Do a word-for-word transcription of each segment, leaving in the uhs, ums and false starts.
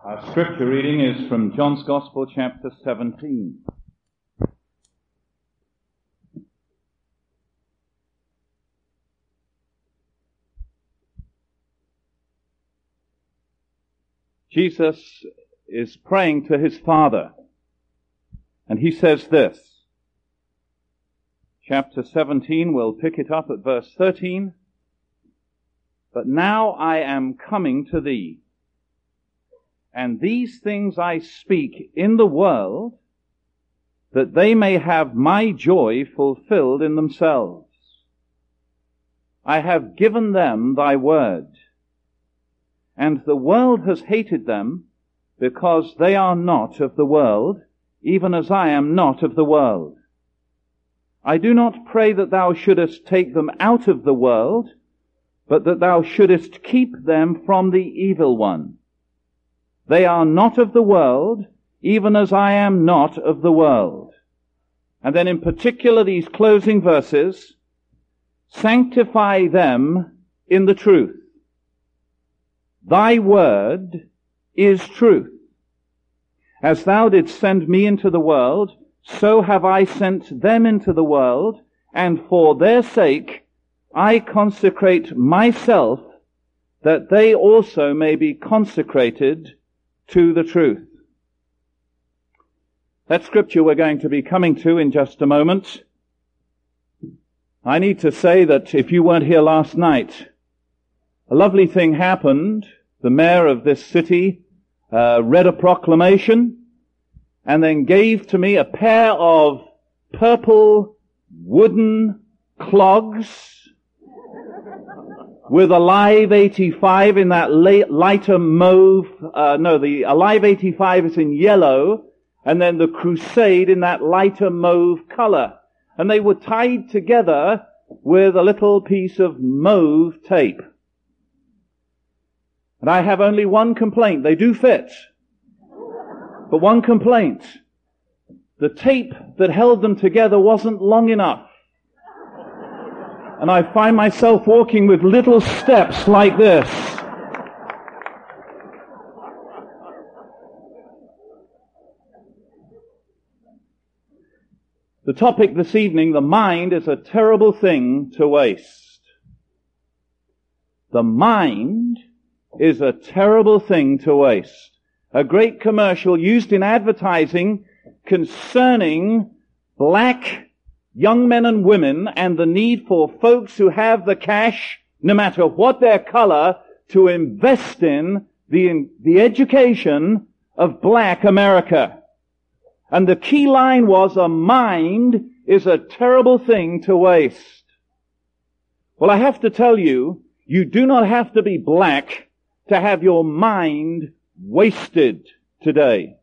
Our scripture reading is from John's Gospel, chapter seventeen. Jesus is praying to his Father, and he says this. Chapter seventeen, we'll pick it up at verse thirteen. But now I am coming to thee, and these things I speak in the world, that they may have my joy fulfilled in themselves. I have given them thy word, and the world has hated them, because they are not of the world, even as I am not of the world. I do not pray that thou shouldest take them out of the world, but that thou shouldest keep them from the evil one. They are not of the world, even as I am not of the world. And then in particular these closing verses, sanctify them in the truth. Thy word is truth. As thou didst send me into the world, so have I sent them into the world, and for their sake I consecrate myself, that they also may be consecrated to the truth. That scripture we're going to be coming to in just a moment. I need to say that if you weren't here last night, a lovely thing happened. The mayor of this city uh, read a proclamation and then gave to me a pair of purple wooden clogs with Alive eighty-five in that lighter mauve, uh, no, the Alive eighty-five is in yellow, and then the Crusade in that lighter mauve color. And they were tied together with a little piece of mauve tape. And I have only one complaint. They do fit. But one complaint. The tape that held them together wasn't long enough. And I find myself walking with little steps like this. The topic this evening, the mind is a terrible thing to waste. The mind is a terrible thing to waste. A great commercial used in advertising concerning black young men and women and the need for folks who have the cash, no matter what their color, to invest in the, in the education of black America. And the key line was, a mind is a terrible thing to waste. Well, I have to tell you, you do not have to be black to have your mind wasted today.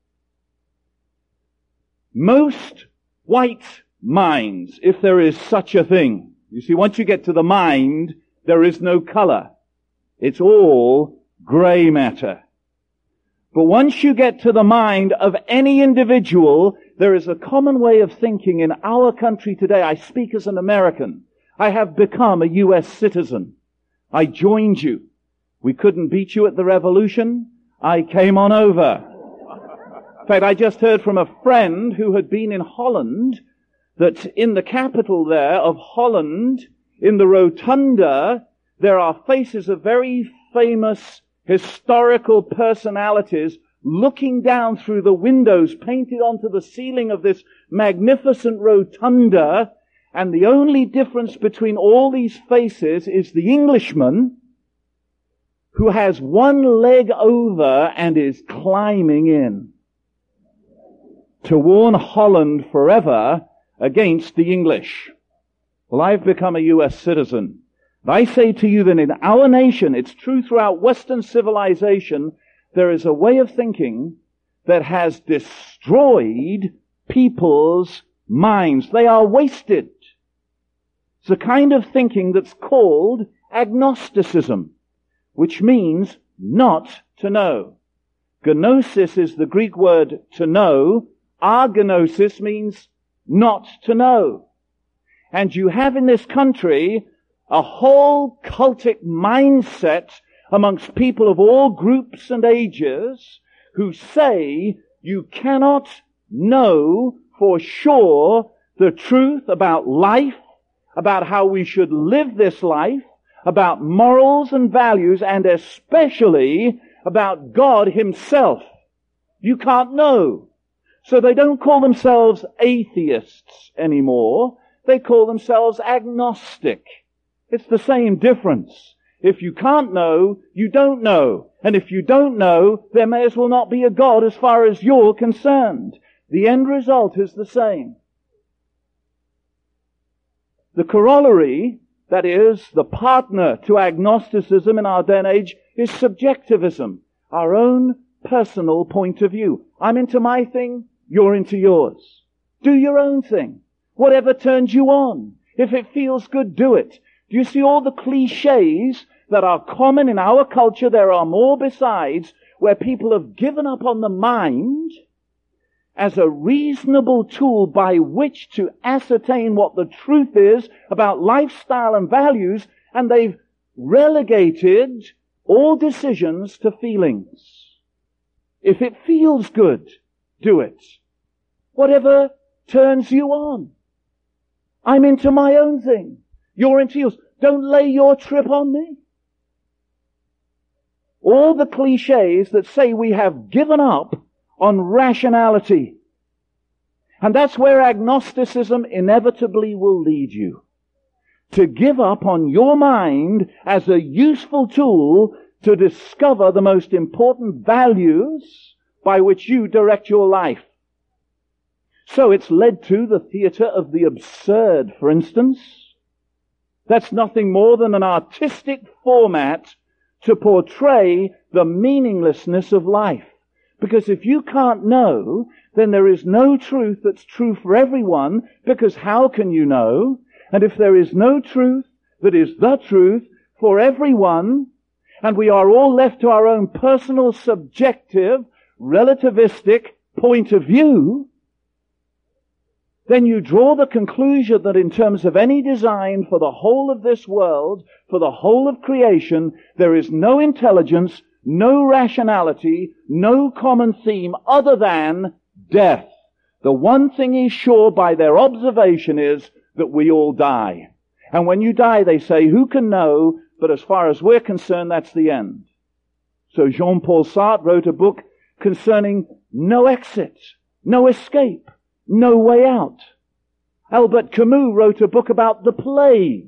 Most white minds, if there is such a thing. You see, once you get to the mind, there is no color. It's all gray matter. But once you get to the mind of any individual, there is a common way of thinking in our country today. I speak as an American. I have become a U S citizen. I joined you. We couldn't beat you at the revolution. I came on over. In fact, I just heard from a friend who had been in Holland that in the capital there of Holland, in the rotunda, there are faces of very famous historical personalities looking down through the windows painted onto the ceiling of this magnificent rotunda, and the only difference between all these faces is the Englishman who has one leg over and is climbing in to warn Holland forever against the English. Well, I've become a U S citizen. I say to you that in our nation, it's true throughout Western civilization, there is a way of thinking that has destroyed people's minds. They are wasted. It's a kind of thinking that's called agnosticism, which means not to know. Gnosis is the Greek word to know. Agnosis means not to know. And you have in this country a whole cultic mindset amongst people of all groups and ages who say you cannot know for sure the truth about life, about how we should live this life, about morals and values, and especially about God Himself. You can't know. So they don't call themselves atheists anymore. They call themselves agnostic. It's the same difference. If you can't know, you don't know. And if you don't know, there may as well not be a God as far as you're concerned. The end result is the same. The corollary, that is, the partner to agnosticism in our day and age, is subjectivism, our own personal point of view. I'm into my thing, you're into yours. Do your own thing. Whatever turns you on. If it feels good, do it. Do you see all the cliches that are common in our culture? There are more besides, where people have given up on the mind as a reasonable tool by which to ascertain what the truth is about lifestyle and values, and they've relegated all decisions to feelings. If it feels good, do it. Whatever turns you on. I'm into my own thing. You're into yours. Don't lay your trip on me. All the cliches that say we have given up on rationality. And that's where agnosticism inevitably will lead you. To give up on your mind as a useful tool to discover the most important values by which you direct your life. So it's led to the theater of the absurd, for instance. That's nothing more than an artistic format to portray the meaninglessness of life. Because if you can't know, then there is no truth that's true for everyone, because how can you know? And if there is no truth that is the truth for everyone, and we are all left to our own personal, subjective, relativistic point of view, then you draw the conclusion that in terms of any design for the whole of this world, for the whole of creation, there is no intelligence, no rationality, no common theme other than death. The one thing is sure by their observation is that we all die. And when you die, they say, who can know? But as far as we're concerned, that's the end. So Jean-Paul Sartre wrote a book concerning no exit, no escape, no way out. Albert Camus wrote a book about the plague,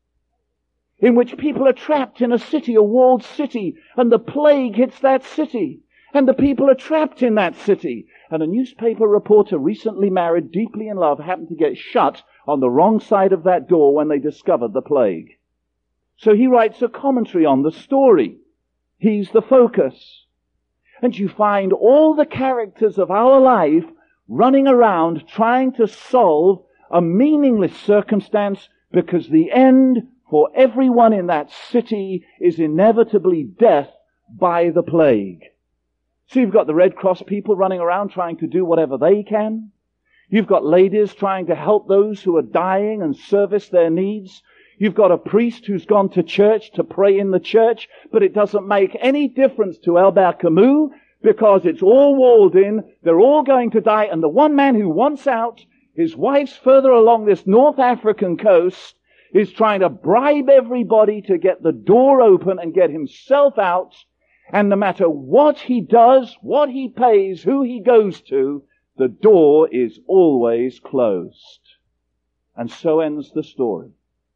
in which people are trapped in a city, a walled city, and the plague hits that city, and the people are trapped in that city. And a newspaper reporter, recently married, deeply in love, happened to get shut on the wrong side of that door when they discovered the plague. So he writes a commentary on the story. He's the focus. And you find all the characters of our life running around trying to solve a meaningless circumstance, because the end for everyone in that city is inevitably death by the plague. So you've got the Red Cross people running around trying to do whatever they can. You've got ladies trying to help those who are dying and service their needs. You've got a priest who's gone to church to pray in the church, but it doesn't make any difference to Albert Camus, because it's all walled in, they're all going to die, and the one man who wants out, his wife's further along this North African coast, is trying to bribe everybody to get the door open and get himself out, and no matter what he does, what he pays, who he goes to, the door is always closed. And so ends the story.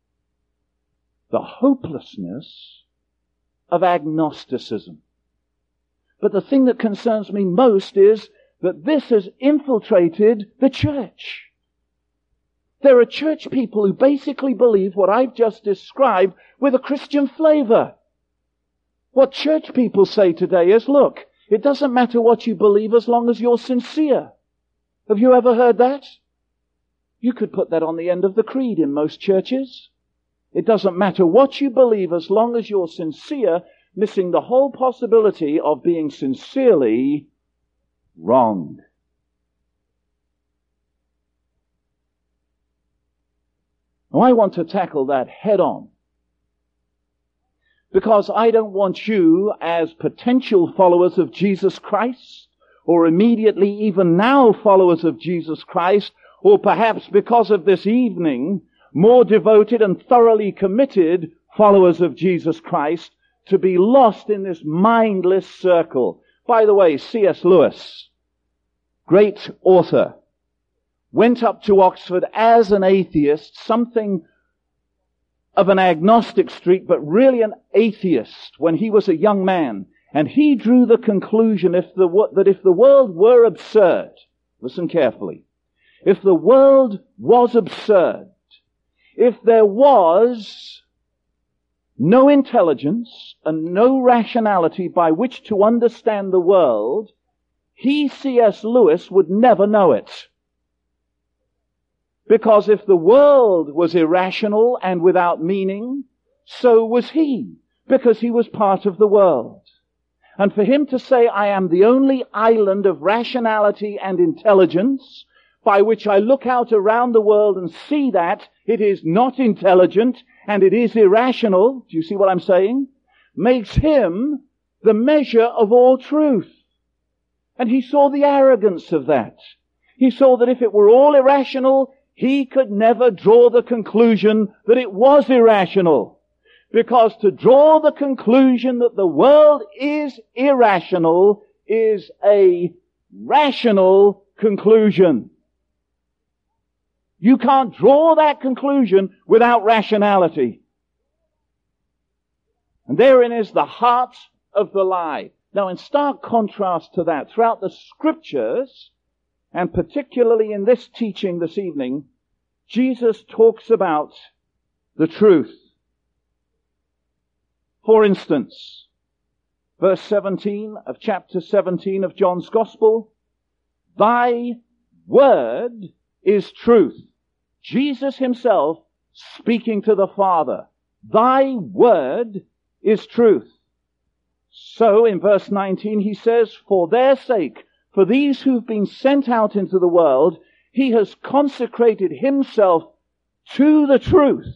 The hopelessness of agnosticism. But the thing that concerns me most is that this has infiltrated the church. There are church people who basically believe what I've just described with a Christian flavor. What church people say today is, look, it doesn't matter what you believe as long as you're sincere. Have you ever heard that? You could put that on the end of the creed in most churches. It doesn't matter what you believe as long as you're sincere, missing the whole possibility of being sincerely wrong. Now, I want to tackle that head on. Because I don't want you, as potential followers of Jesus Christ, or immediately even now followers of Jesus Christ, or perhaps because of this evening, more devoted and thoroughly committed followers of Jesus Christ, to be lost in this mindless circle. By the way, C S Lewis, great author, went up to Oxford as an atheist, something of an agnostic streak, but really an atheist when he was a young man. And he drew the conclusion if the, that if the world were absurd, listen carefully, if the world was absurd, if there was no intelligence and no rationality by which to understand the world, he, C S Lewis, would never know it. Because if the world was irrational and without meaning, so was he, because he was part of the world. And for him to say, I am the only island of rationality and intelligence, by which I look out around the world and see that it is not intelligent and it is irrational, do you see what I'm saying? Makes him the measure of all truth. And he saw the arrogance of that. He saw that if it were all irrational, he could never draw the conclusion that it was irrational. Because to draw the conclusion that the world is irrational is a rational conclusion. You can't draw that conclusion without rationality. And therein is the heart of the lie. Now, in stark contrast to that, throughout the Scriptures, and particularly in this teaching this evening, Jesus talks about the truth. For instance, verse seventeen of chapter seventeen of John's Gospel, thy word is truth. Jesus himself speaking to the Father. Thy word is truth. So in verse nineteen he says, for their sake, for these who've been sent out into the world, he has consecrated himself to the truth,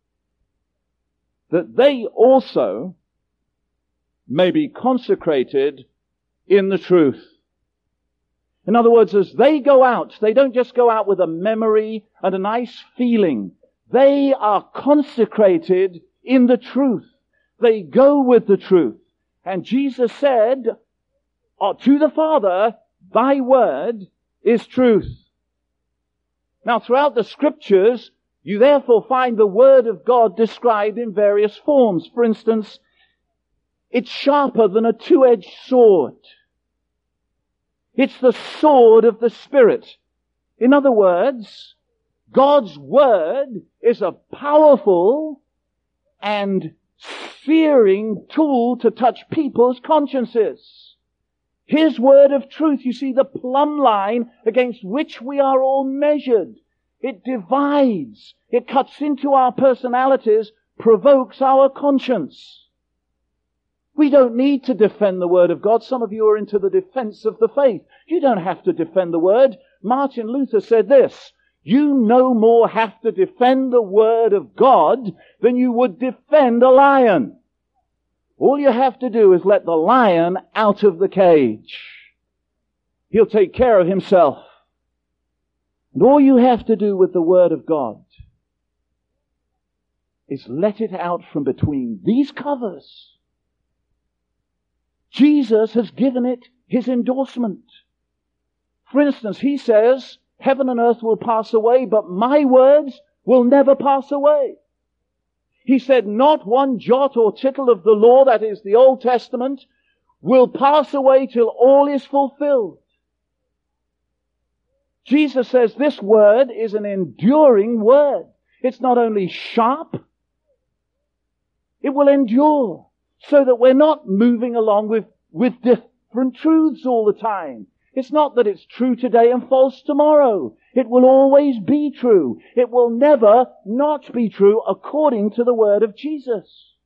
that they also may be consecrated in the truth. In other words, as they go out, they don't just go out with a memory and a nice feeling. They are consecrated in the truth. They go with the truth. And Jesus said to the Father, thy word is truth. Now, throughout the Scriptures, you therefore find the Word of God described in various forms. For instance, it's sharper than a two-edged sword. It's the sword of the Spirit. In other words, God's Word is a powerful and searing tool to touch people's consciences. His word of truth, you see, the plumb line against which we are all measured. It divides. It cuts into our personalities, provokes our conscience. We don't need to defend the Word of God. Some of you are into the defense of the faith. You don't have to defend the Word. Martin Luther said this, you no more have to defend the Word of God than you would defend a lion. All you have to do is let the lion out of the cage. He'll take care of himself. And all you have to do with the Word of God is let it out from between these covers. Jesus has given it his endorsement. For instance, he says, heaven and earth will pass away, but my words will never pass away. He said, not one jot or tittle of the law, that is the Old Testament, will pass away till all is fulfilled. Jesus says this word is an enduring word. It's not only sharp, it will endure, so that we're not moving along with, with different truths all the time. It's not that it's true today and false tomorrow. It will always be true. It will never not be true according to the word of Jesus.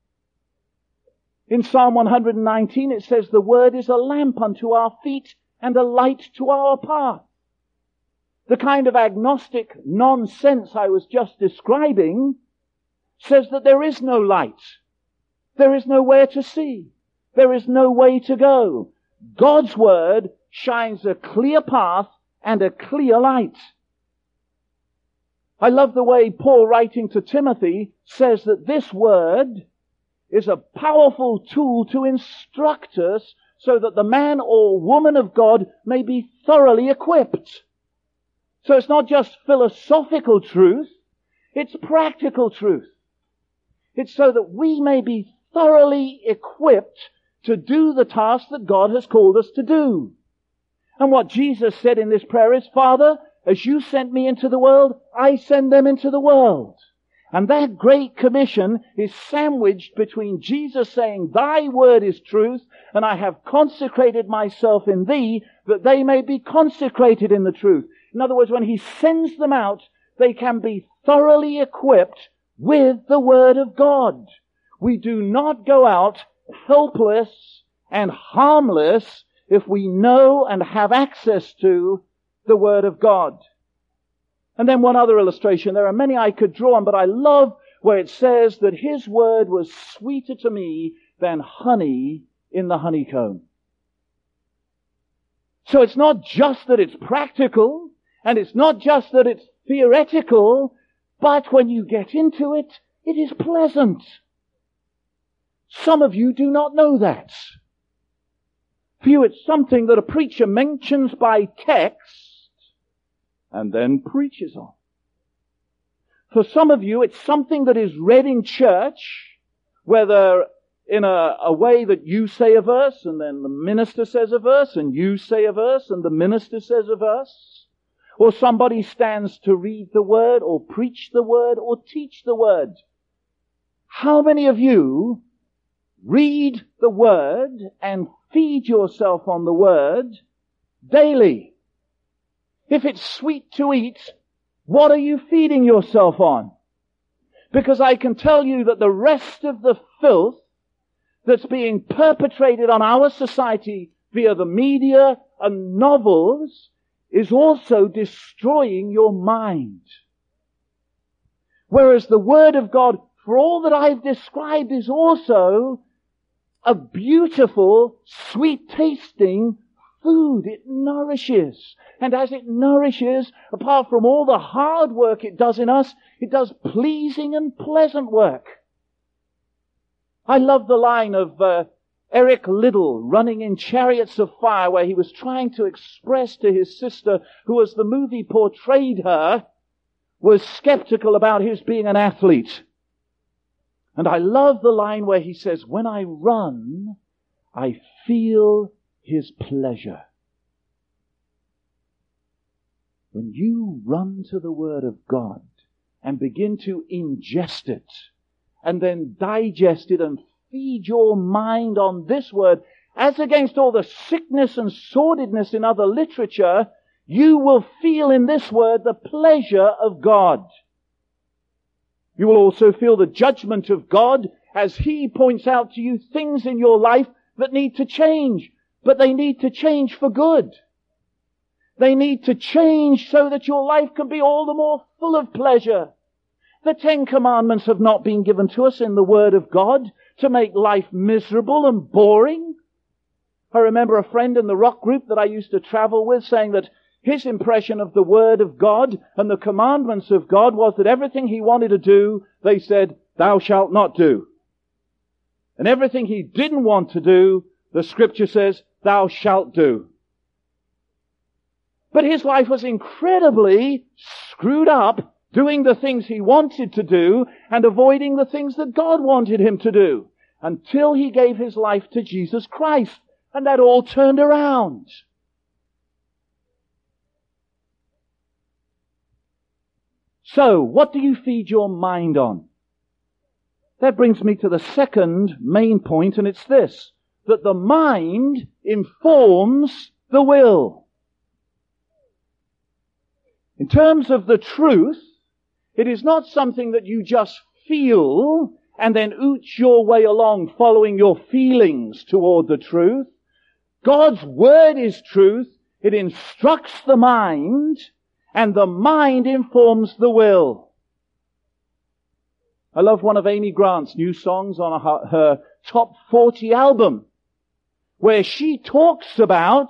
In Psalm one hundred nineteen it says, the word is a lamp unto our feet and a light to our path. The kind of agnostic nonsense I was just describing says that there is no light. There is nowhere to see. There is no way to go. God's Word shines a clear path and a clear light. I love the way Paul, writing to Timothy, says that this Word is a powerful tool to instruct us so that the man or woman of God may be thoroughly equipped. So it's not just philosophical truth, it's practical truth. It's so that we may be thoroughly equipped to do the task that God has called us to do. And what Jesus said in this prayer is, Father, as you sent me into the world, I send them into the world. And that great commission is sandwiched between Jesus saying, Thy word is truth, and I have consecrated myself in thee, that they may be consecrated in the truth. In other words, when he sends them out, they can be thoroughly equipped with the word of God. We do not go out helpless and harmless if we know and have access to the word of God. And then one other illustration. There are many I could draw on, but I love where it says that his word was sweeter to me than honey in the honeycomb. So it's not just that it's practical, and it's not just that it's theoretical, but when you get into it, it is pleasant. Some of you do not know that. For you, it's something that a preacher mentions by text and then preaches on. For some of you, it's something that is read in church, whether in a, a way that you say a verse, and then the minister says a verse, and you say a verse, and the minister says a verse. Or somebody stands to read the word, or preach the word, or teach the word. How many of you read the word and feed yourself on the word daily? If it's sweet to eat, what are you feeding yourself on? Because I can tell you that the rest of the filth that's being perpetrated on our society via the media and novels is also destroying your mind. Whereas the Word of God, for all that I've described, is also a beautiful, sweet-tasting food. It nourishes. And as it nourishes, apart from all the hard work it does in us, it does pleasing and pleasant work. I love the line of uh, Eric Liddell running in Chariots of Fire, where he was trying to express to his sister, who as the movie portrayed her, was skeptical about his being an athlete. And I love the line where he says, when I run, I feel His pleasure. When you run to the Word of God and begin to ingest it, and then digest it and feed your mind on this Word, as against all the sickness and sordidness in other literature, you will feel in this Word the pleasure of God. You will also feel the judgment of God as He points out to you things in your life that need to change. But they need to change for good. They need to change so that your life can be all the more full of pleasure. The Ten Commandments have not been given to us in the Word of God to make life miserable and boring. I remember a friend in the rock group that I used to travel with saying that his impression of the Word of God and the commandments of God was that everything he wanted to do, they said, thou shalt not do. And everything he didn't want to do, the Scripture says, thou shalt do. But his life was incredibly screwed up, doing the things he wanted to do and avoiding the things that God wanted him to do, until he gave his life to Jesus Christ. And that all turned around. So, what do you feed your mind on? That brings me to the second main point, and it's this, that the mind informs the will. In terms of the truth, it is not something that you just feel and then ooch your way along following your feelings toward the truth. God's Word is truth. It instructs the mind, and the mind informs the will. I love one of Amy Grant's new songs on her, her top forty album, where she talks about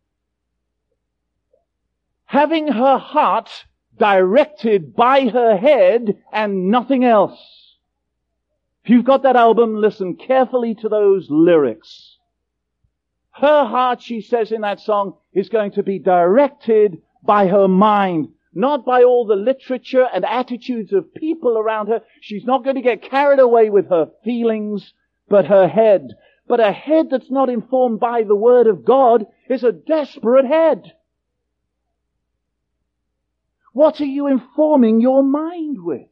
having her heart directed by her head and nothing else. If you've got that album, listen carefully to those lyrics. Her heart, she says in that song, is going to be directed by her mind, not by all the literature and attitudes of people around her. She's not going to get carried away with her feelings, but her head. But a head that's not informed by the Word of God is a desperate head. What are you informing your mind with?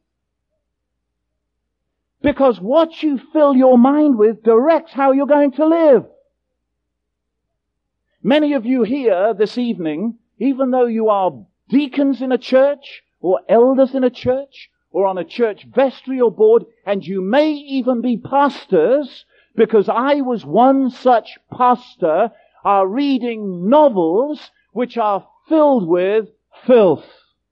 Because what you fill your mind with directs how you're going to live. Many of you here this evening, even though you are deacons in a church, or elders in a church, or on a church vestry board, and you may even be pastors, because I was one such pastor, are reading novels which are filled with filth.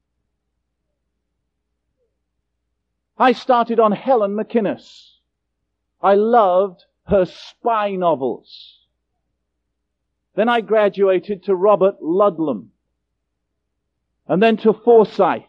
I started on Helen McInnes. I loved her spy novels. Then I graduated to Robert Ludlum. And then to Forsyth.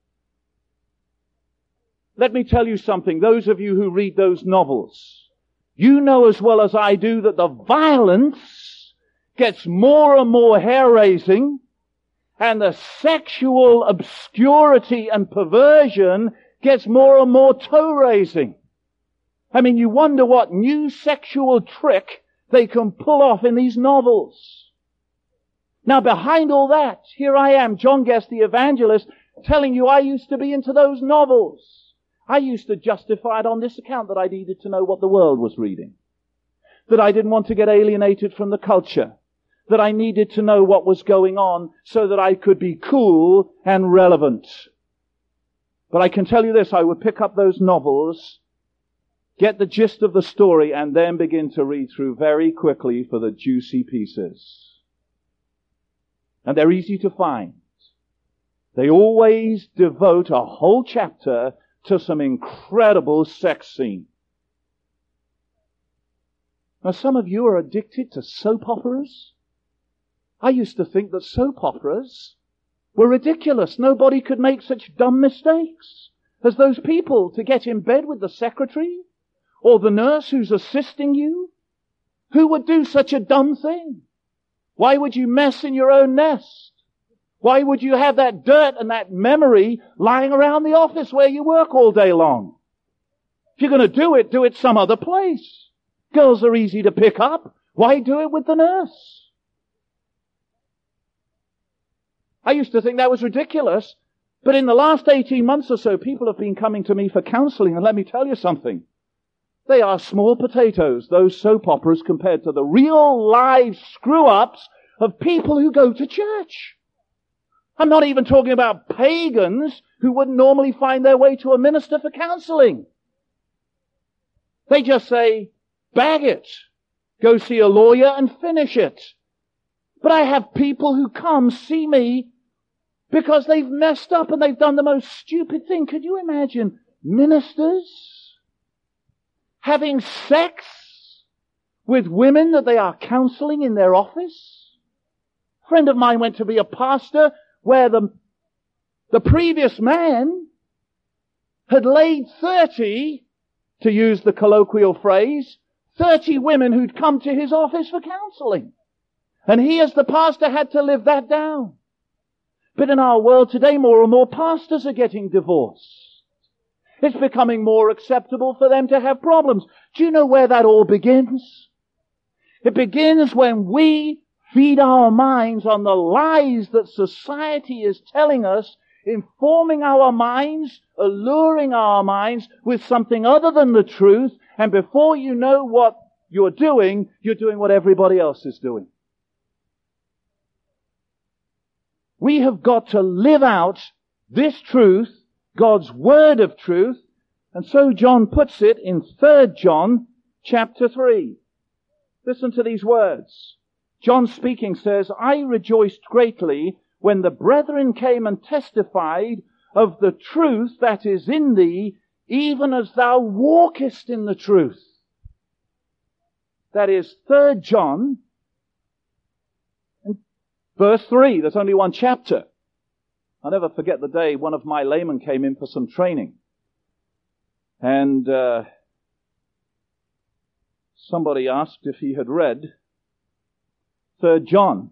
Let me tell you something, those of you who read those novels, you know as well as I do that the violence gets more and more hair-raising, and the sexual obscurity and perversion gets more and more toe-raising. I mean, you wonder what new sexual trick they can pull off in these novels. Now, behind all that, here I am, John Guest, the evangelist, telling you I used to be into those novels. I used to justify it on this account that I needed to know what the world was reading. That I didn't want to get alienated from the culture. That I needed to know what was going on so that I could be cool and relevant. But I can tell you this, I would pick up those novels, get the gist of the story, and then begin to read through very quickly for the juicy pieces. And they're easy to find. They always devote a whole chapter to some incredible sex scene. Now, some of you are addicted to soap operas. I used to think that soap operas were ridiculous. Nobody could make such dumb mistakes as those people to get in bed with the secretary or the nurse who's assisting you. Who would do such a dumb thing? Why would you mess in your own nest? Why would you have that dirt and that memory lying around the office where you work all day long? If you're going to do it, do it some other place. Girls are easy to pick up. Why do it with the nurse? I used to think that was ridiculous, but in the last eighteen months or so, people have been coming to me for counseling, and let me tell you something. They are small potatoes, those soap operas, compared to the real live screw-ups of people who go to church. I'm not even talking about pagans who wouldn't normally find their way to a minister for counseling. They just say, bag it. Go see a lawyer and finish it. But I have people who come see me because they've messed up and they've done the most stupid thing. Could you imagine ministers having sex with women that they are counseling in their office? A friend of mine went to be a pastor where the, the previous man had laid thirty, to use the colloquial phrase, thirty women who'd come to his office for counseling. And he as the pastor had to live that down. But in our world today, more and more pastors are getting divorced. It's becoming more acceptable for them to have problems. Do you know where that all begins? It begins when we feed our minds on the lies that society is telling us, informing our minds, alluring our minds with something other than the truth, and before you know what you're doing, you're doing what everybody else is doing. We have got to live out this truth, God's word of truth, and so John puts it in Third John chapter three. Listen to these words. John speaking says, I rejoiced greatly when the brethren came and testified of the truth that is in thee, even as thou walkest in the truth. That is Third John, verse three. There's only one chapter. I'll never forget the day one of my laymen came in for some training. And uh, somebody asked if he had read Third John.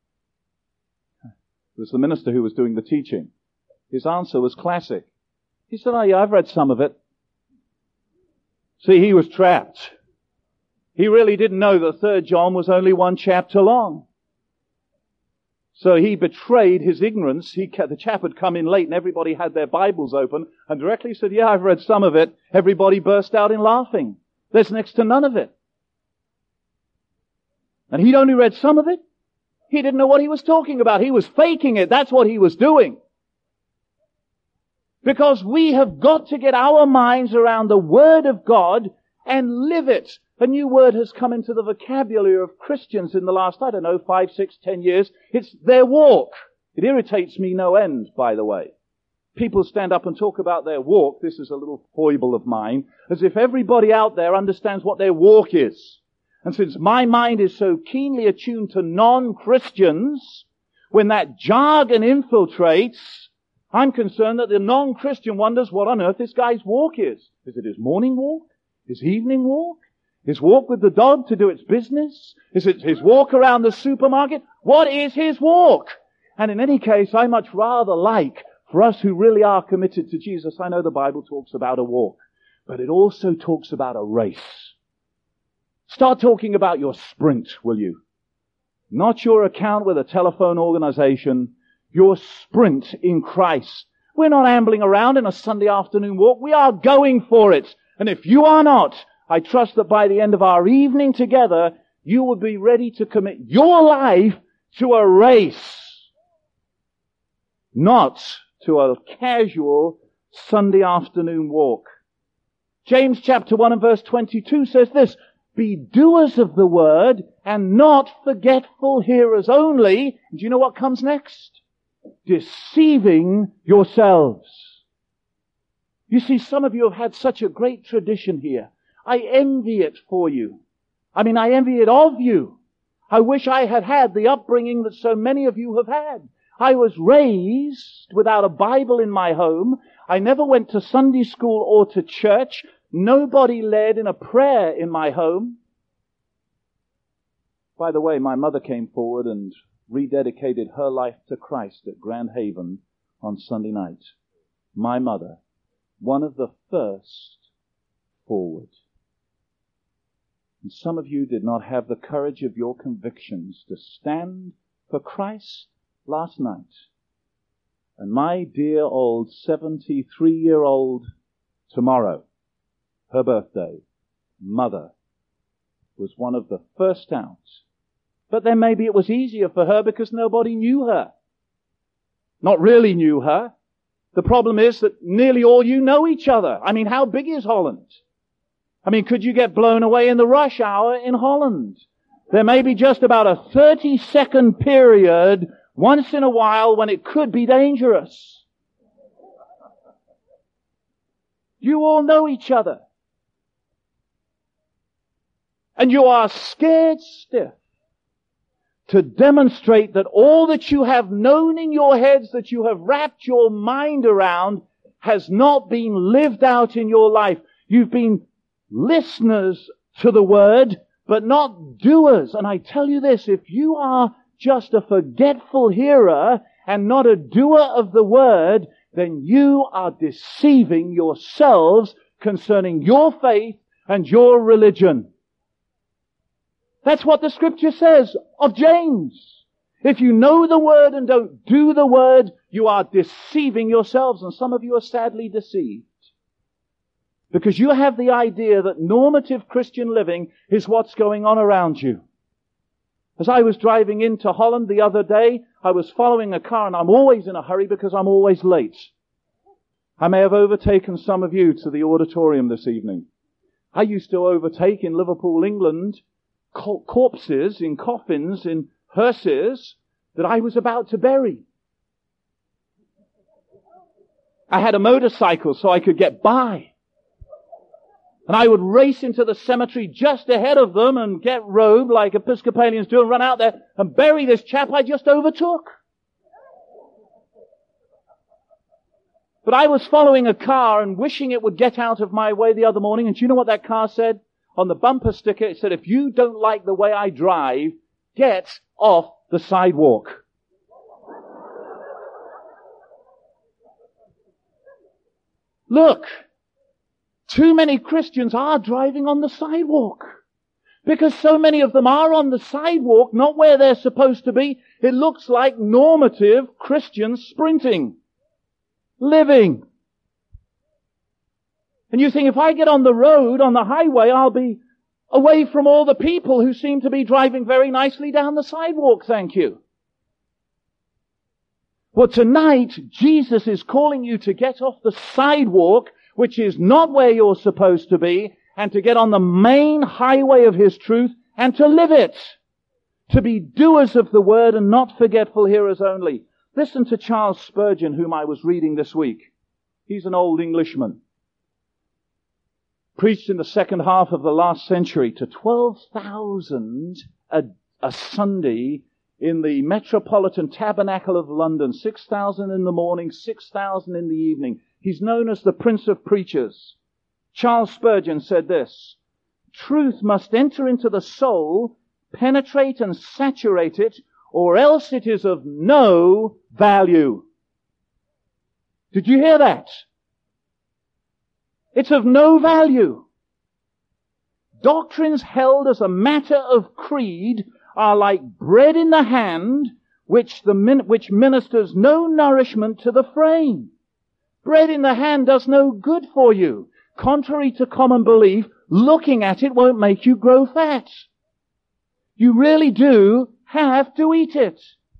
It was the minister who was doing the teaching. His answer was classic. He said, oh yeah, I've read some of it. See, he was trapped. He really didn't know that Third John was only one chapter long. So he betrayed his ignorance. He, the chap had come in late and everybody had their Bibles open and directly said, yeah, I've read some of it. Everybody burst out in laughing. There's next to none of it. And he'd only read some of it. He didn't know what he was talking about. He was faking it. That's what he was doing. Because we have got to get our minds around the Word of God and live it. A new word has come into the vocabulary of Christians in the last, I don't know, five, six, ten years. It's their walk. It irritates me no end, by the way. People stand up and talk about their walk. This is a little foible of mine. As if everybody out there understands what their walk is. And since my mind is so keenly attuned to non-Christians, when that jargon infiltrates, I'm concerned that the non-Christian wonders what on earth this guy's walk is. Is it his morning walk? His evening walk? His walk with the dog to do its business? Is it his walk around the supermarket? What is his walk? And in any case, I much rather like, for us who really are committed to Jesus, I know the Bible talks about a walk, but it also talks about a race. Start talking about your sprint, will you? Not your account with a telephone organization, your sprint in Christ. We're not ambling around in a Sunday afternoon walk. We are going for it. And if you are not, I trust that by the end of our evening together, you will be ready to commit your life to a race, not to a casual Sunday afternoon walk. James chapter one and verse twenty-two says this, be doers of the word and not forgetful hearers only. Do you know what comes next? Deceiving yourselves. You see, some of you have had such a great tradition here. I envy it for you. I mean, I envy it of you. I wish I had had the upbringing that so many of you have had. I was raised without a Bible in my home. I never went to Sunday school or to church. Nobody led in a prayer in my home. By the way, my mother came forward and rededicated her life to Christ at Grand Haven on Sunday night. My mother, one of the first forward. And some of you did not have the courage of your convictions to stand for Christ last night. And my dear old seventy-three-year-old tomorrow, her birthday, mother, was one of the first out. But then maybe it was easier for her because nobody knew her. Not really knew her. The problem is that nearly all you know each other. I mean, how big is Holland? I mean, could you get blown away in the rush hour in Holland? There may be just about a thirty-second period once in a while when it could be dangerous. You all know each other. And you are scared stiff to demonstrate that all that you have known in your heads, that you have wrapped your mind around, has not been lived out in your life. You've been listeners to the word, but not doers. And I tell you this, if you are just a forgetful hearer and not a doer of the word, then you are deceiving yourselves concerning your faith and your religion. That's what the scripture says of James. If you know the word and don't do the word, you are deceiving yourselves. And some of you are sadly deceived. Because you have the idea that normative Christian living is what's going on around you. As I was driving into Holland the other day, I was following a car, and I'm always in a hurry because I'm always late. I may have overtaken some of you to the auditorium this evening. I used to overtake in Liverpool, England, corpses in coffins in hearses that I was about to bury. I had a motorcycle so I could get by. And I would race into the cemetery just ahead of them and get robed like Episcopalians do and run out there and bury this chap I just overtook. But I was following a car and wishing it would get out of my way the other morning. And do you know what that car said? On the bumper sticker, it said, if you don't like the way I drive, get off the sidewalk. Look, too many Christians are driving on the sidewalk. Because so many of them are on the sidewalk, not where they're supposed to be. It looks like normative Christian sprinting. Living. And you think, if I get on the road, on the highway, I'll be away from all the people who seem to be driving very nicely down the sidewalk, thank you. Well, tonight, Jesus is calling you to get off the sidewalk, which is not where you're supposed to be, and to get on the main highway of His truth and to live it. To be doers of the word and not forgetful hearers only. Listen to Charles Spurgeon, whom I was reading this week. He's an old Englishman. Preached in the second half of the last century to twelve thousand a, a Sunday in the Metropolitan Tabernacle of London. six thousand in the morning, six thousand in the evening. He's known as the Prince of Preachers. Charles Spurgeon said this, truth must enter into the soul, penetrate and saturate it, or else it is of no value. Did you hear that? It's of no value. Doctrines held as a matter of creed are like bread in the hand, which the min- which ministers no nourishment to the frame. Bread in the hand does no good for you. Contrary to common belief, looking at it won't make you grow fat. You really do have to eat it.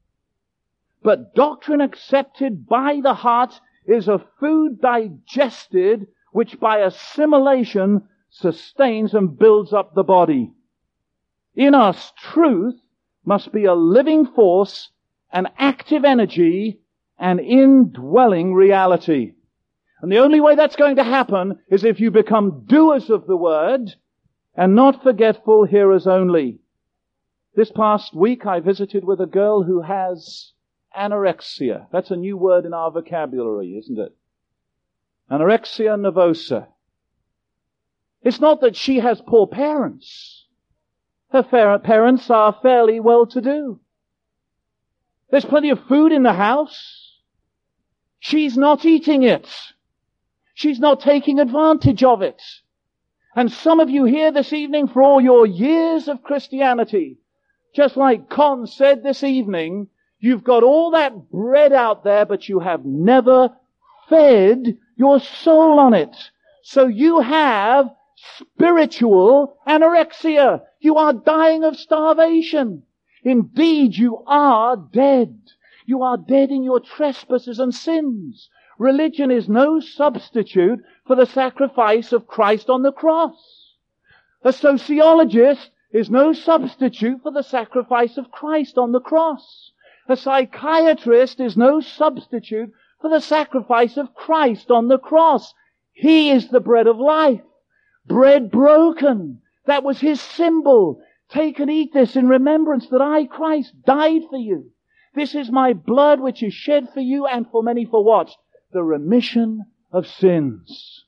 But doctrine accepted by the heart is a food digested, which by assimilation sustains and builds up the body. In us, truth must be a living force, an active energy, an indwelling reality. And the only way that's going to happen is if you become doers of the word and not forgetful hearers only. This past week I visited with a girl who has anorexia. That's a new word in our vocabulary, isn't it? Anorexia nervosa. It's not that she has poor parents. Her parents are fairly well-to-do. There's plenty of food in the house. She's not eating it. She's not taking advantage of it. And some of you here this evening, for all your years of Christianity, just like Con said this evening, you've got all that bread out there, but you have never fed your soul on it. So you have spiritual anorexia. You are dying of starvation. Indeed, you are dead. You are dead in your trespasses and sins. Religion is no substitute for the sacrifice of Christ on the cross. A sociologist is no substitute for the sacrifice of Christ on the cross. A psychiatrist is no substitute for the sacrifice of Christ on the cross. He is the bread of life. Bread broken. That was His symbol. Take and eat this in remembrance that I, Christ, died for you. This is my blood which is shed for you and for many for what? The remission of sins.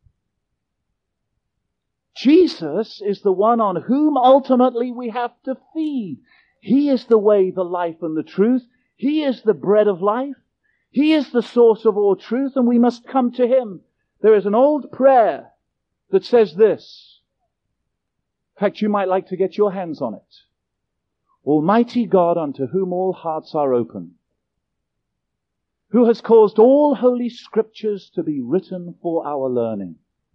Jesus is the one on whom ultimately we have to feed. He is the way, the life, and the truth. He is the bread of life. He is the source of all truth, and we must come to Him. There is an old prayer that says this. In fact, you might like to get your hands on it. Almighty God, unto whom all hearts are open, who has caused all holy scriptures to be written for our learning,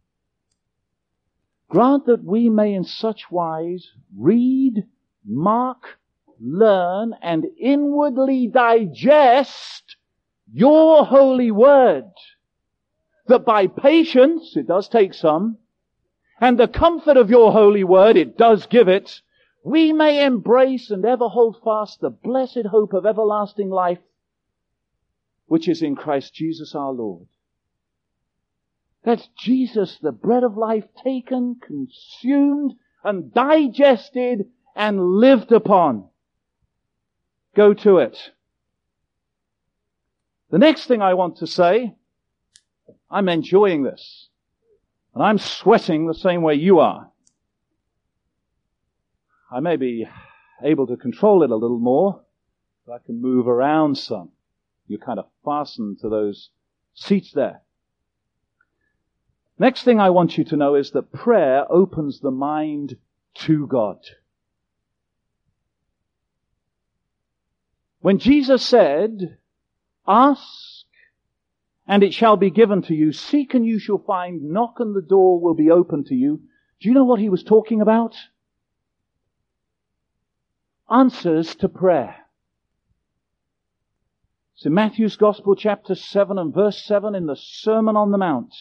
grant that we may in such wise read, mark, learn, and inwardly digest your holy word, that by patience, it does take some, and the comfort of your holy word, it does give it, we may embrace and ever hold fast the blessed hope of everlasting life, which is in Christ Jesus our Lord. That's Jesus, the bread of life, taken, consumed, and digested, and lived upon. Go to it. The next thing I want to say, I'm enjoying this. And I'm sweating the same way you are. I may be able to control it a little more, but I can move around some. You're kind of fastened to those seats there. Next thing I want you to know is that prayer opens the mind to God. When Jesus said, ask and it shall be given to you, seek and you shall find, knock and the door will be opened to you, do you know what he was talking about? Answers to prayer. It's in Matthew's Gospel chapter seven and verse seven in the Sermon on the Mount.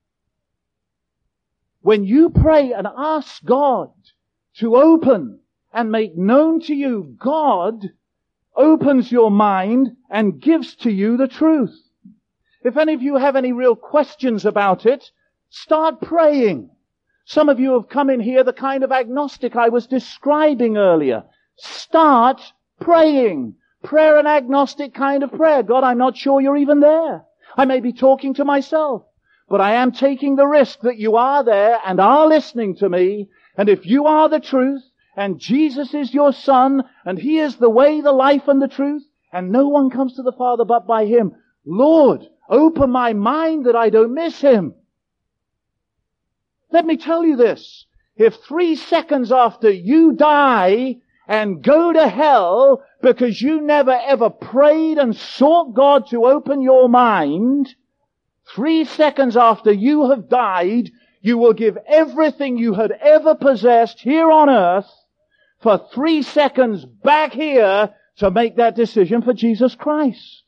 When you pray and ask God to open and make known to you, God opens your mind and gives to you the truth. If any of you have any real questions about it, start praying. Some of you have come in here the kind of agnostic I was describing earlier. Start praying. Prayer, an agnostic kind of prayer. God, I'm not sure you're even there. I may be talking to myself, but I am taking the risk that you are there and are listening to me. And if you are the truth, and Jesus is your Son, and He is the way, the life, and the truth, and no one comes to the Father but by Him, Lord, open my mind that I don't miss Him. Let me tell you this. If three seconds after you die and go to hell because you never ever prayed and sought God to open your mind, three seconds after you have died, you will give everything you had ever possessed here on earth for three seconds back here to make that decision for Jesus Christ.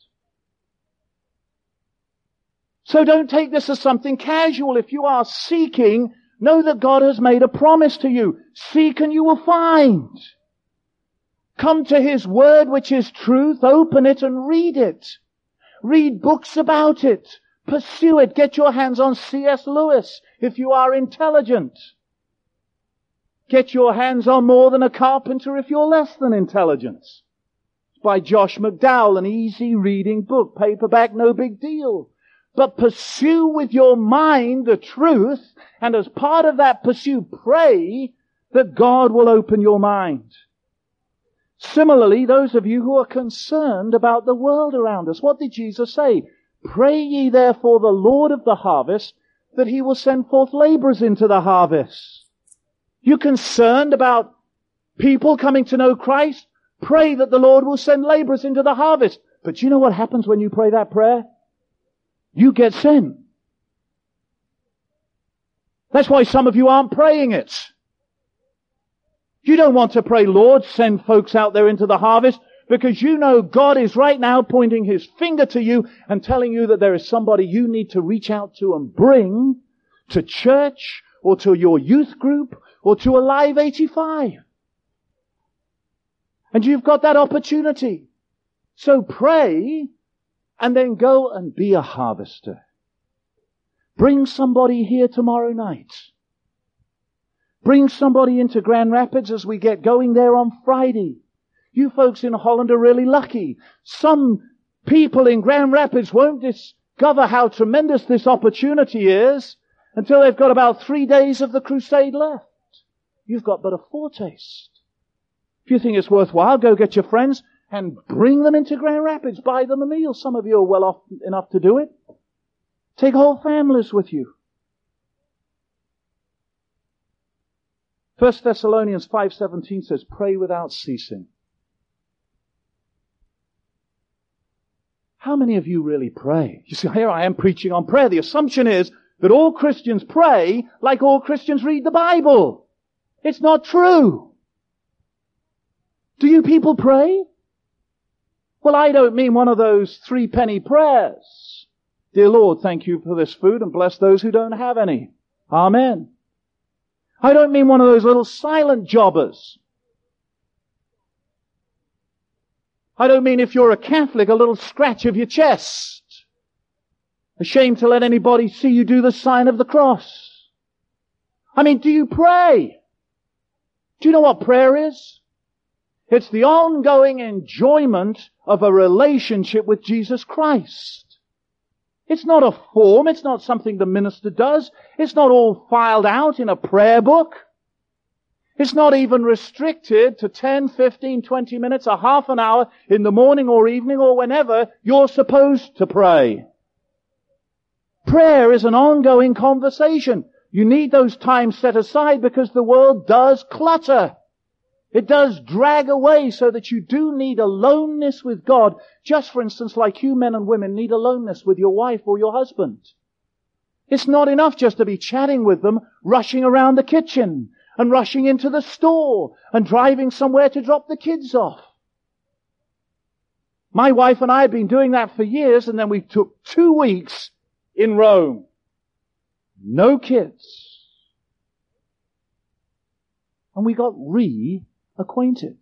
So don't take this as something casual. If you are seeking, know that God has made a promise to you. Seek and you will find. Come to His Word, which is truth, open it and read it. Read books about it. Pursue it. Get your hands on C S Lewis if you are intelligent. Get your hands on More Than a Carpenter if you're less than intelligent. By Josh McDowell, an easy reading book, paperback, no big deal. But pursue with your mind the truth, and as part of that pursue, pray that God will open your mind. Similarly, those of you who are concerned about the world around us, what did Jesus say? Pray ye therefore the Lord of the harvest, that He will send forth laborers into the harvest. You concerned about people coming to know Christ? Pray that the Lord will send laborers into the harvest. But you know what happens when you pray that prayer? You get sent. That's why some of you aren't praying it. You don't want to pray, Lord, send folks out there into the harvest, because you know God is right now pointing His finger to you and telling you that there is somebody you need to reach out to and bring to church or to your youth group or to Alive eighty-five. And you've got that opportunity. So pray and then go and be a harvester. Bring somebody here tomorrow night. Bring somebody into Grand Rapids as we get going there on Friday. You folks in Holland are really lucky. Some people in Grand Rapids won't discover how tremendous this opportunity is until they've got about three days of the crusade left. You've got but a foretaste. If you think it's worthwhile, go get your friends and bring them into Grand Rapids. Buy them a meal. Some of you are well off enough to do it. Take whole families with you. First Thessalonians five seventeen says, pray without ceasing. How many of you really pray? You see, here I am preaching on prayer. The assumption is that all Christians pray like all Christians read the Bible. It's not true. Do you people pray? Well, I don't mean one of those three penny prayers. Dear Lord, thank you for this food and bless those who don't have any. Amen. I don't mean one of those little silent jobbers. I don't mean if you're a Catholic, a little scratch of your chest. Ashamed to let anybody see you do the sign of the cross. I mean, do you pray? Do you know what prayer is? It's the ongoing enjoyment of a relationship with Jesus Christ. It's not a form. It's not something the minister does. It's not all filed out in a prayer book. It's not even restricted to ten, fifteen, twenty minutes, a half an hour in the morning or evening or whenever you're supposed to pray. Prayer is an ongoing conversation. You need those times set aside because the world does clutter. It does drag away so that you do need aloneness with God. Just for instance, like you men and women need aloneness with your wife or your husband. It's not enough just to be chatting with them, rushing around the kitchen and rushing into the store and driving somewhere to drop the kids off. My wife and I have been doing that for years, and then we took two weeks in Rome. No kids. And we got reacquainted.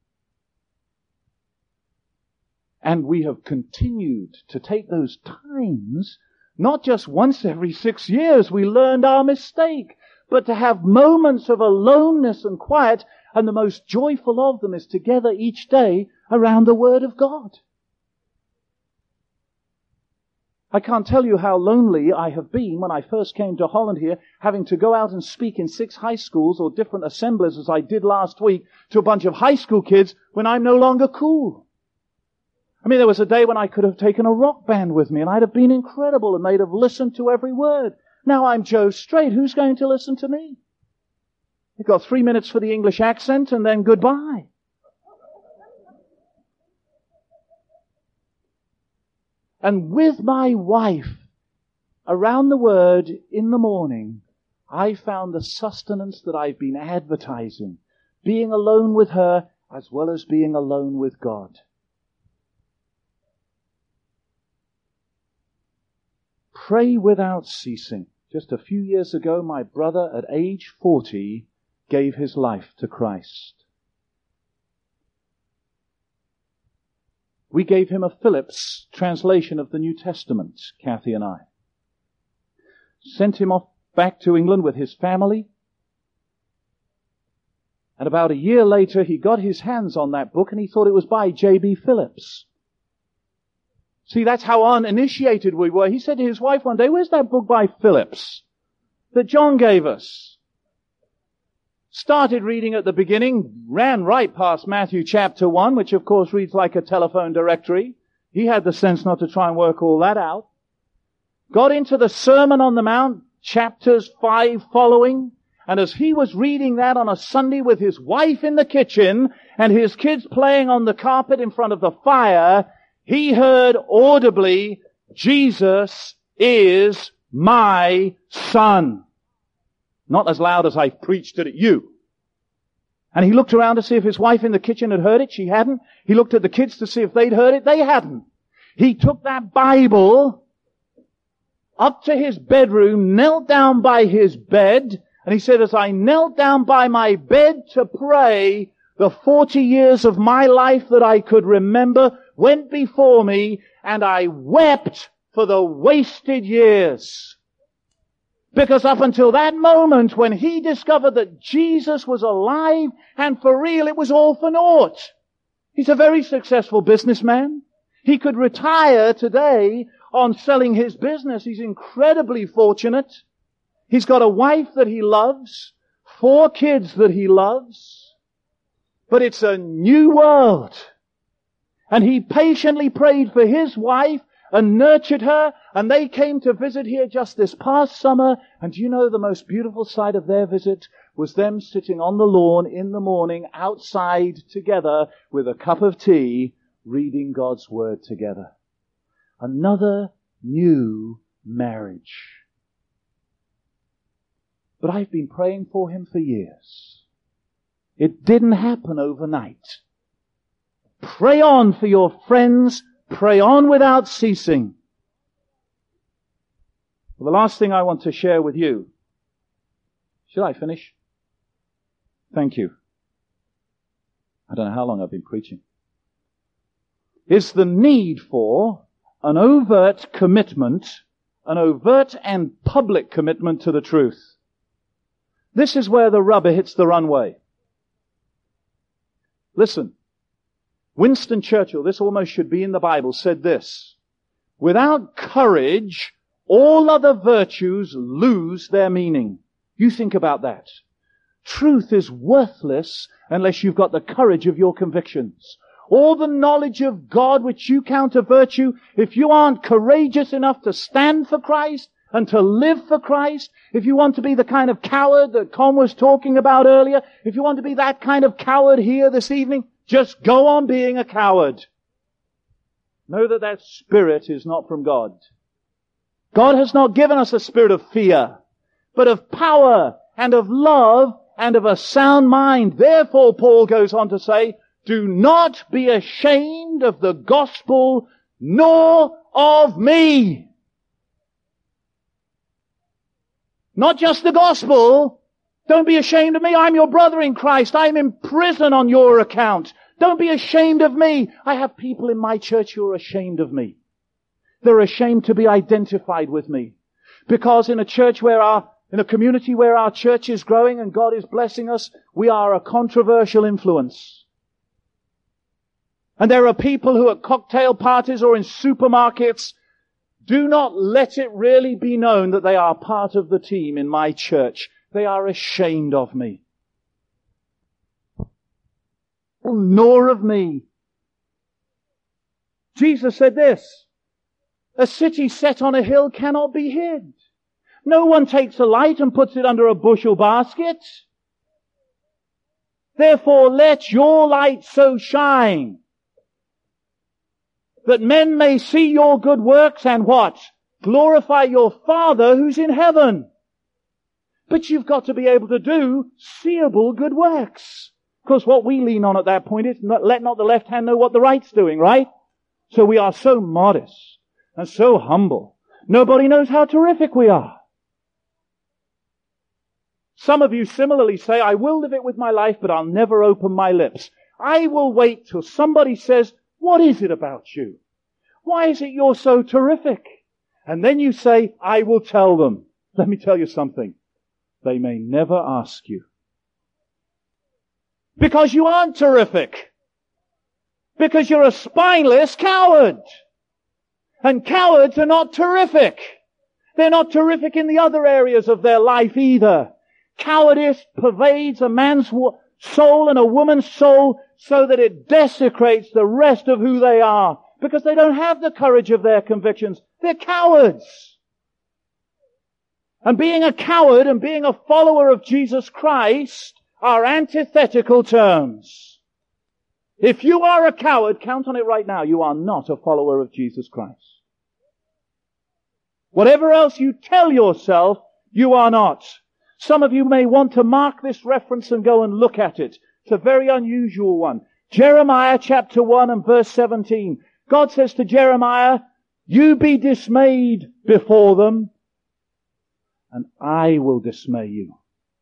And we have continued to take those times, not just once every six years we learned our mistake, but to have moments of aloneness and quiet, and the most joyful of them is together each day around the Word of God. I can't tell you how lonely I have been when I first came to Holland here, having to go out and speak in six high schools or different assemblies as I did last week to a bunch of high school kids when I'm no longer cool. I mean, there was a day when I could have taken a rock band with me and I'd have been incredible and they'd have listened to every word. Now I'm Joe Straight. Who's going to listen to me? You've got three minutes for the English accent and then goodbye. And with my wife around the Word in the morning, I found the sustenance that I've been advertising, being alone with her as well as being alone with God. Pray without ceasing. Just a few years ago, my brother at age forty gave his life to Christ. We gave him a Phillips translation of the New Testament, Kathy and I. Sent him off back to England with his family. And about a year later, he got his hands on that book and he thought it was by J B Phillips. See, that's how uninitiated we were. He said to his wife one day, "Where's that book by Phillips that John gave us?" Started reading at the beginning, ran right past Matthew chapter one, which of course reads like a telephone directory. He had the sense not to try and work all that out. Got into the Sermon on the Mount, chapters five following, and as he was reading that on a Sunday with his wife in the kitchen and his kids playing on the carpet in front of the fire, he heard audibly, "Jesus is my son." Not as loud as I preached it at you. And he looked around to see if his wife in the kitchen had heard it. She hadn't. He looked at the kids to see if they'd heard it. They hadn't. He took that Bible up to his bedroom, knelt down by his bed, and he said, "As I knelt down by my bed to pray, the forty years of my life that I could remember went before me, and I wept for the wasted years." Because up until that moment, when he discovered that Jesus was alive and for real, it was all for naught. He's a very successful businessman. He could retire today on selling his business. He's incredibly fortunate. He's got a wife that he loves, four kids that he loves. But it's a new world. And he patiently prayed for his wife and nurtured her, and they came to visit here just this past summer, and you know the most beautiful sight of their visit was them sitting on the lawn in the morning outside together with a cup of tea, reading God's Word together. Another new marriage. But I've been praying for him for years. It didn't happen overnight. Pray on for your friends. Pray on without ceasing. Well, the last thing I want to share with you. Should I finish? Thank you. I don't know how long I've been preaching. Is the need for an overt commitment an overt and public commitment to the truth. This is where the rubber hits the runway. Listen, Winston Churchill, this almost should be in the Bible, said this: without courage, all other virtues lose their meaning. You think about that. Truth is worthless unless you've got the courage of your convictions. All the knowledge of God which you count a virtue, if you aren't courageous enough to stand for Christ and to live for Christ, if you want to be the kind of coward that Con was talking about earlier, if you want to be that kind of coward here this evening, just go on being a coward. Know that that spirit is not from God. God has not given us a spirit of fear, but of power and of love and of a sound mind. Therefore, Paul goes on to say, do not be ashamed of the gospel, nor of me. Not just the gospel. Don't be ashamed of me. I'm your brother in Christ. I'm in prison on your account. Don't be ashamed of me. I have people in my church who are ashamed of me. They're ashamed to be identified with me. Because in a church where our, in a community where our church is growing and God is blessing us, we are a controversial influence. And there are people who at cocktail parties or in supermarkets do not let it really be known that they are part of the team in my church. They are ashamed of me. Nor of me. Jesus said this: a city set on a hill cannot be hid. No one takes a light and puts it under a bushel basket. Therefore let your light so shine that men may see your good works and what? Glorify your Father who's in heaven. But you've got to be able to do seeable good works. Because what we lean on at that point is not, let not the left hand know what the right's doing, right? So we are so modest and so humble. Nobody knows how terrific we are. Some of you similarly say, I will live it with my life, but I'll never open my lips. I will wait till somebody says, what is it about you? Why is it you're so terrific? And then you say, I will tell them. Let me tell you something. They may never ask you. Because you aren't terrific. Because you're a spineless coward. And cowards are not terrific. They're not terrific in the other areas of their life either. Cowardice pervades a man's soul and a woman's soul so that it desecrates the rest of who they are. Because they don't have the courage of their convictions. They're cowards. And being a coward and being a follower of Jesus Christ are antithetical terms. If you are a coward, count on it right now, you are not a follower of Jesus Christ. Whatever else you tell yourself, you are not. Some of you may want to mark this reference and go and look at it. It's a very unusual one. Jeremiah chapter one and verse seventeen. God says to Jeremiah, you be dismayed before them, and I will dismay you.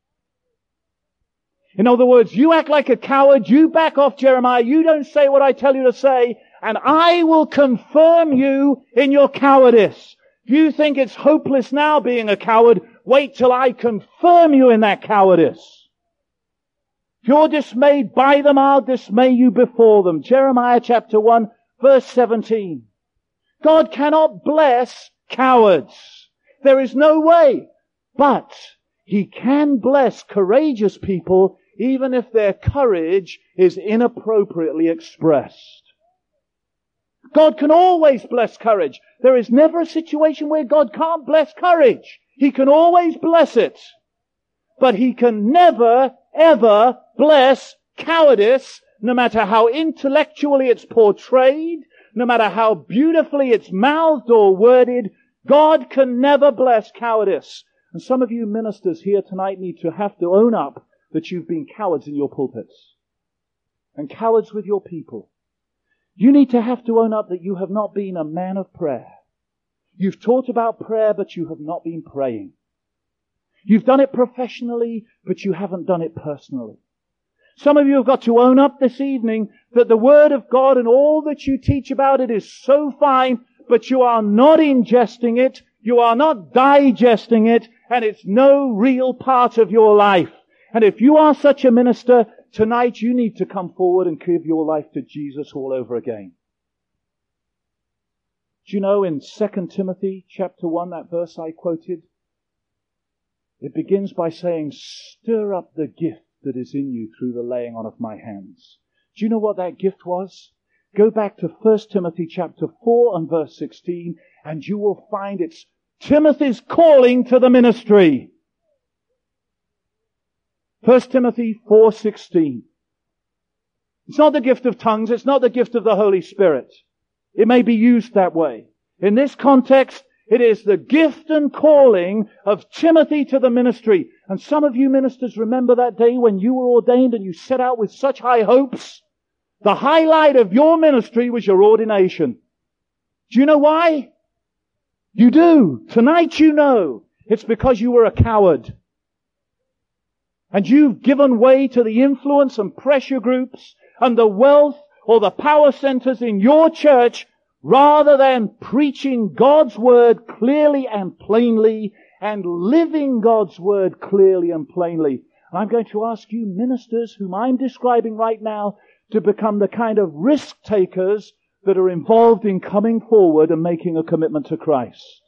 In other words, you act like a coward, you back off, Jeremiah, you don't say what I tell you to say, and I will confirm you in your cowardice. If you think it's hopeless now being a coward, wait till I confirm you in that cowardice. If you're dismayed by them, I'll dismay you before them. Jeremiah chapter one, verse seventeen. God cannot bless cowards. There is no way. But He can bless courageous people even if their courage is inappropriately expressed. God can always bless courage. There is never a situation where God can't bless courage. He can always bless it. But He can never, ever bless cowardice, no matter how intellectually it's portrayed, no matter how beautifully it's mouthed or worded. God can never bless cowardice. And some of you ministers here tonight need to have to own up that you've been cowards in your pulpits and cowards with your people. You need to have to own up that you have not been a man of prayer. You've taught about prayer, but you have not been praying. You've done it professionally, but you haven't done it personally. Some of you have got to own up this evening that the Word of God and all that you teach about it is so fine, but you are not ingesting it, You are not digesting it, and it's no real part of your life. And if you are such a minister, tonight you need to come forward and give your life to Jesus all over again. Do you know in Second Timothy chapter one, that verse I quoted, it begins by saying, stir up the gift that is in you through the laying on of my hands. Do you know what that gift was? Go back to First Timothy chapter four and verse sixteen, and you will find it's Timothy's calling to the ministry. First Timothy four sixteen. It's not the gift of tongues, it's not the gift of the Holy Spirit. It may be used that way. In this context, it is the gift and calling of Timothy to the ministry. And some of you ministers remember that day when you were ordained and you set out with such high hopes. The highlight of your ministry was your ordination. Do you know why? You do. Tonight you know. It's because you were a coward. And you've given way to the influence and pressure groups and the wealth or the power centers in your church, rather than preaching God's word clearly and plainly and living God's word clearly and plainly. And I'm going to ask you ministers whom I'm describing right now to become the kind of risk takers that are involved in coming forward and making a commitment to Christ.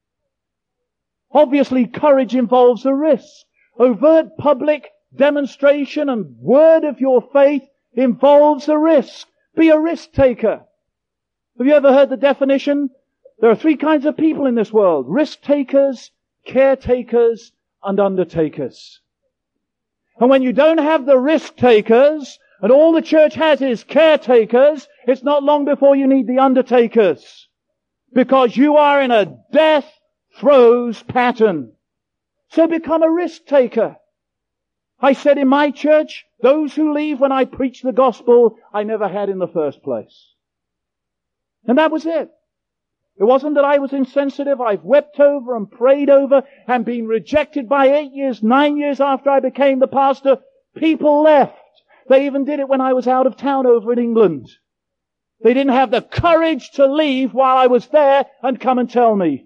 Obviously, courage involves a risk. Overt public demonstration and word of your faith involves a risk. Be a risk taker. Have you ever heard the definition? There are three kinds of people in this world. Risk takers, caretakers, and undertakers. And when you don't have the risk takers, and all the church has is caretakers, it's not long before you need the undertakers. Because you are in a death throes pattern. So become a risk taker. I said in my church, those who leave when I preach the gospel, I never had in the first place. And that was it. It wasn't that I was insensitive. I've wept over and prayed over and been rejected by eight years, nine years after I became the pastor. People left. They even did it when I was out of town over in England. They didn't have the courage to leave while I was there and come and tell me.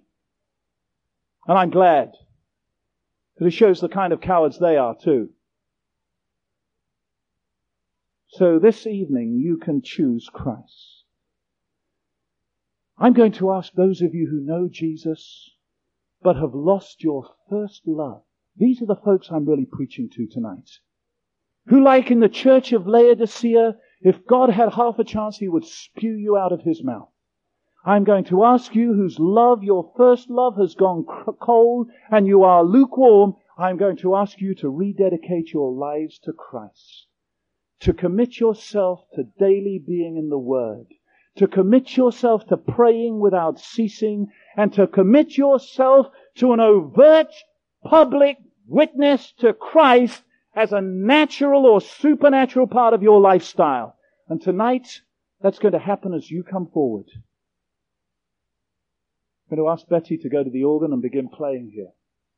And I'm glad. Because it shows the kind of cowards they are too. So this evening you can choose Christ. I'm going to ask those of you who know Jesus but have lost your first love. These are the folks I'm really preaching to tonight. Who, like in the church of Laodicea, if God had half a chance, He would spew you out of His mouth. I'm going to ask you whose love, your first love, has gone cold and you are lukewarm. I'm going to ask you to rededicate your lives to Christ. To commit yourself to daily being in the Word. To commit yourself to praying without ceasing. And to commit yourself to an overt public witness to Christ as a natural or supernatural part of your lifestyle. And tonight, that's going to happen as you come forward. I'm going to ask Betty to go to the organ and begin playing here.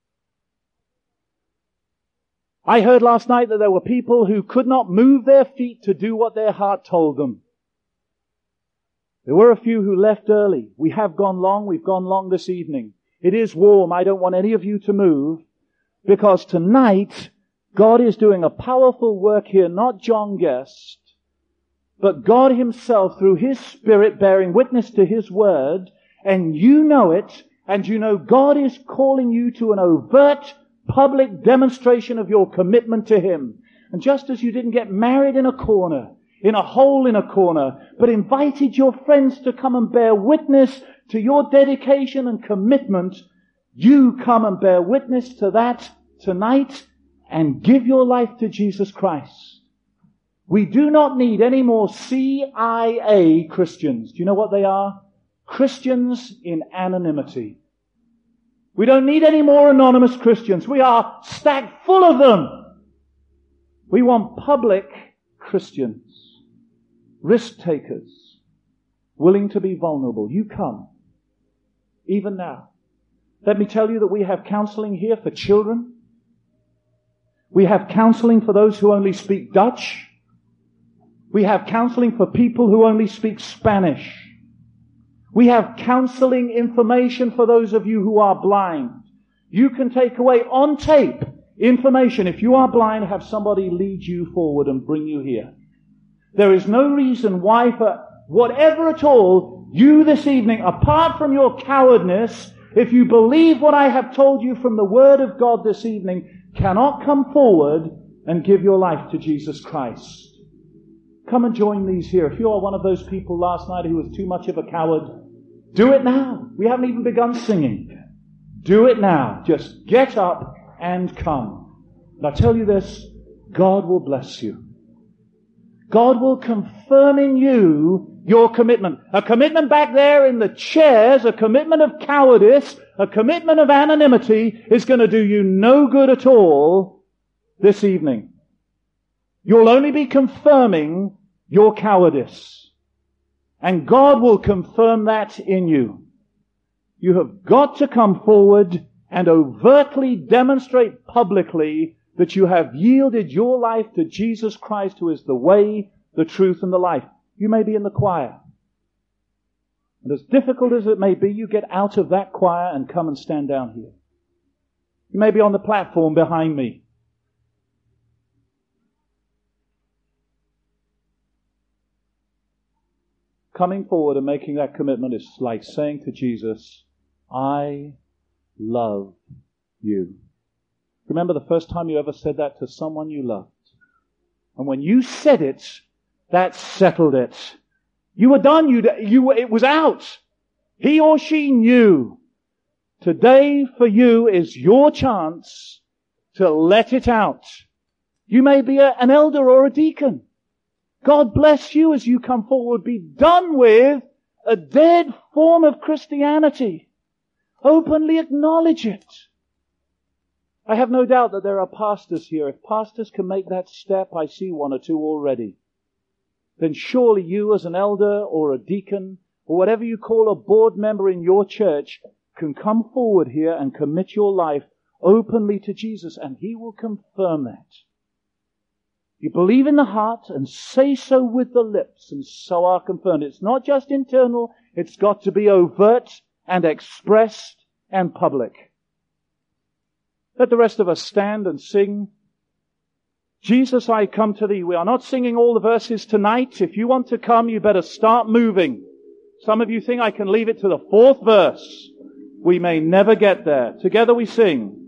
I heard last night that there were people who could not move their feet to do what their heart told them. There were a few who left early. We have gone long. We've gone long this evening. It is warm. I don't want any of you to move, because tonight God is doing a powerful work here, not John Guest, but God Himself through His Spirit bearing witness to His Word, and you know it, and you know God is calling you to an overt public demonstration of your commitment to Him. And just as you didn't get married in a corner, in a hole in a corner, but invited your friends to come and bear witness to your dedication and commitment, you come and bear witness to that tonight and give your life to Jesus Christ. We do not need any more C I A Christians. Do you know what they are? Christians in anonymity. We don't need any more anonymous Christians. We are stacked full of them. We want public Christians. Risk takers. Willing to be vulnerable. You come. Even now. Let me tell you that we have counseling here for children. We have counseling for those who only speak Dutch. We have counseling for people who only speak Spanish. We have counseling information for those of you who are blind. You can take away on tape information. If you are blind, have somebody lead you forward and bring you here. There is no reason why, for whatever at all, you this evening, apart from your cowardness, if you believe what I have told you from the Word of God this evening, cannot come forward and give your life to Jesus Christ. Come and join these here. If you are one of those people last night who was too much of a coward, do it now. We haven't even begun singing. Do it now. Just get up and come. And I tell you this, God will bless you. God will confirm in you your commitment. A commitment back there in the chairs, a commitment of cowardice, a commitment of anonymity is going to do you no good at all this evening. You'll only be confirming your cowardice. And God will confirm that in you. You have got to come forward and overtly demonstrate publicly that you have yielded your life to Jesus Christ, who is the way, the truth, and the life. You may be in the choir. And as difficult as it may be, you get out of that choir and come and stand down here. You may be on the platform behind me. Coming forward and making that commitment is like saying to Jesus, I love you. Remember the first time you ever said that to someone you loved. And when you said it, that settled it. You were done. You, you, it was out. He or she knew. Today for you is your chance to let it out. You may be a, an elder or a deacon. God bless you as you come forward. Be done with a dead form of Christianity. Openly acknowledge it. I have no doubt that there are pastors here. If pastors can make that step, I see one or two already. Then surely you as an elder or a deacon or whatever you call a board member in your church can come forward here and commit your life openly to Jesus, and He will confirm that. You believe in the heart and say so with the lips, and so are confirmed. It's not just internal, it's got to be overt and expressed and public. Let the rest of us stand and sing, Jesus, I come to Thee. We are not singing all the verses tonight. If you want to come, you better start moving. Some of you think I can leave it to the fourth verse. We may never get there. Together we sing.